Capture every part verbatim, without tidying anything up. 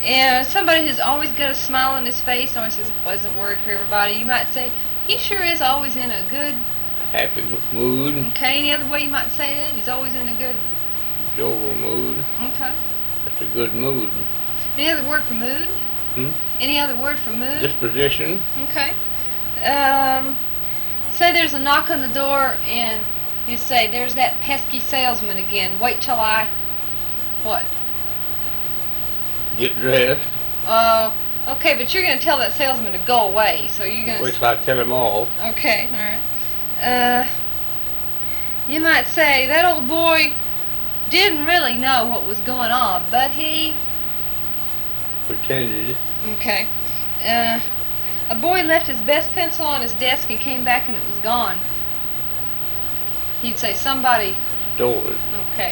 And somebody who's always got a smile on his face, always says a pleasant word for everybody. You might say, he sure is always in a good, happy mood. Okay, any other way you might say that? He's always in a good, jovial mood. Okay. That's a good mood. Any other word for mood? Hmm? Any other word for mood? Disposition. Okay. Um, say there's a knock on the door and you say, there's that pesky salesman again. Wait till I, what? Get dressed. Uh, okay, but you're going to tell that salesman to go away, so you're going to... Wait till I tell him off. Okay, alright. Uh, you might say, that old boy didn't really know what was going on, but he... Pretended. Okay. Uh, a boy left his best pencil on his desk and came back and it was gone. You'd say somebody... Stole it. Okay.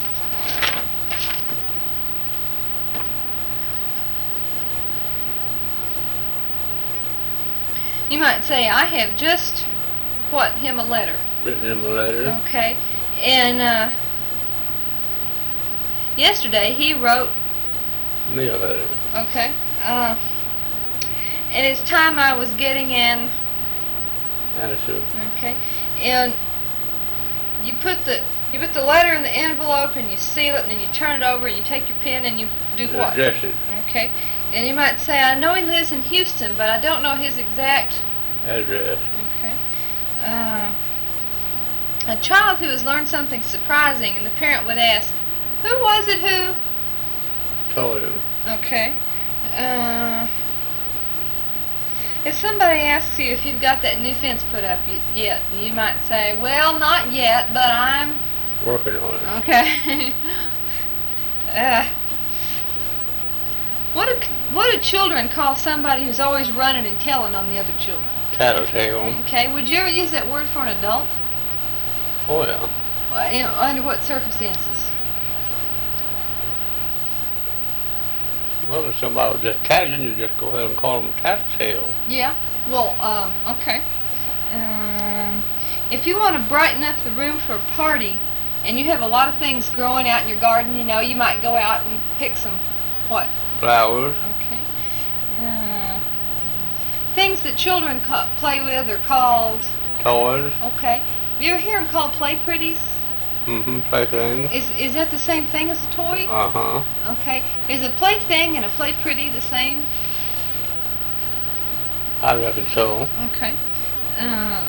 You might say, I have just, what, him a letter. Written him a letter. Okay. And, uh, yesterday he wrote... Me a letter. Okay. Uh, and it's time I was getting an... Answer. Okay. And you put the you put the letter in the envelope and you seal it and then you turn it over and you take your pen and you do what? Address it. Okay. And you might say, I know he lives in Houston, but I don't know his exact... Address. Okay. Uh, a child who has learned something surprising and the parent would ask, who was it who? Told him. Okay. Uh, if somebody asks you if you've got that new fence put up y- yet, you might say, well, not yet, but I'm... Working on it. Okay. uh, what do, what do children call somebody who's always running and telling on the other children? Tattletale. Okay. Would you ever use that word for an adult? Oh, yeah. Uh, in, under what circumstances? Well, if somebody was just tattling, you just go ahead and call them a tattletale. Yeah. Well, um, okay. Um, if you want to brighten up the room for a party, and you have a lot of things growing out in your garden, you know, you might go out and pick some, what? Flowers. Okay. Uh, things that children ca- play with are called... Toys. Okay. You ever hear them called play pretties? Mm-hmm. Playthings. Is is that the same thing as a toy? Uh-huh. Okay. Is a plaything and a play pretty the same? I reckon so. Okay. Uh,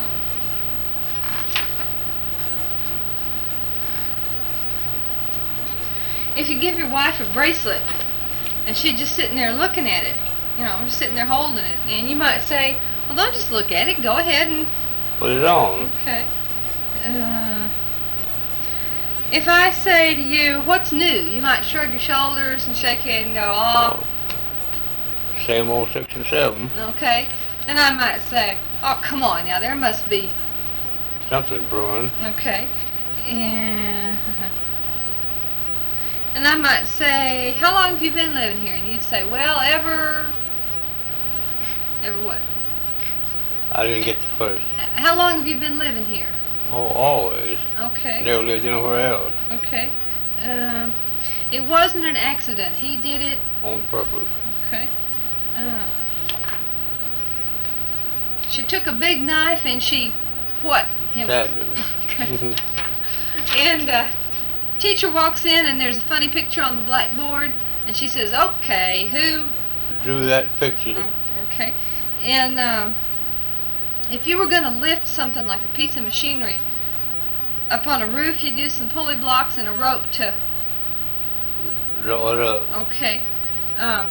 if you give your wife a bracelet and she's just sitting there looking at it, you know, just sitting there holding it, and you might say, well, don't just look at it, go ahead and... Put it on. Okay. Uh, if I say to you, what's new? You might shrug your shoulders and shake your head and go, oh. oh. Same old six and seven. Okay. And I might say, oh, come on now, there must be... Something brewing. Okay. And... And I might say, how long have you been living here? And you'd say, well, ever... Ever what? I didn't get the first. How long have you been living here? Oh, always. Okay. Never lived anywhere else. Okay. Um, it wasn't an accident. He did it... On purpose. Okay. Uh, she took a big knife and she... What? Him. Stabbed him. Okay. And, uh... teacher walks in and there's a funny picture on the blackboard and she says, okay, who? Drew that picture. Oh, okay. And uh, if you were going to lift something like a piece of machinery up on a roof, you'd use some pulley blocks and a rope to... Draw it up. Okay. Uh,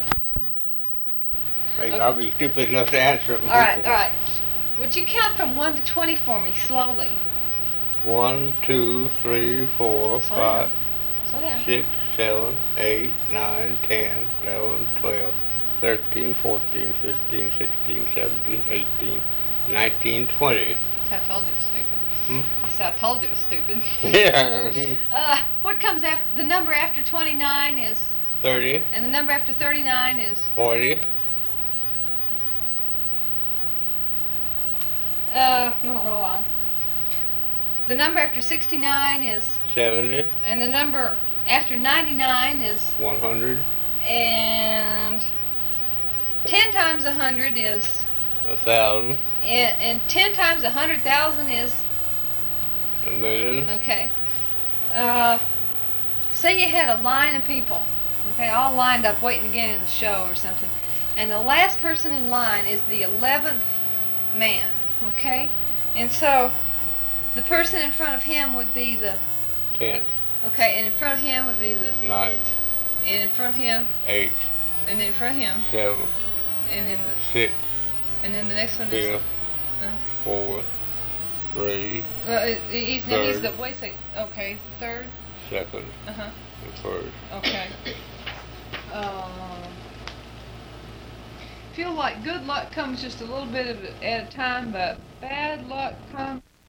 Maybe okay. I'll be stupid enough to answer it. All right, all right. Would you count from one to twenty for me, slowly? One, two, three, four, Slow five, down. Slow down. six, seven, eight, nine, ten, eleven, twelve, thirteen, fourteen, fifteen, sixteen, seventeen, eighteen, nineteen, twenty. I told you it was stupid. Hmm? I said I told you it was stupid. Yeah. uh, what comes after, the number after twenty-nine is? thirty. And the number after thirty-nine is? forty. Uh, hold on. The number after sixty-nine is? seventy. And the number after ninety-nine is? one hundred. And ten times a hundred is, A thousand. and, and ten times a hundred thousand is, A million. okay. Uh, say you had a line of people, okay, all lined up waiting to get in the show or something, and the last person in line is the eleventh man, okay? And so the person in front of him would be the, Tenth. okay, and in front of him would be the, Ninth. and in front of him, Eighth. and then in front of him, Seventh. and then the, Sixth. and then the next one is, Fifth. uh, Fourth. Three. uh, he's, now he's the, Third. wait a second, okay, third, Second. uh-huh, And first. okay. Um, feel like good luck comes just a little bit of it at a time, but bad luck comes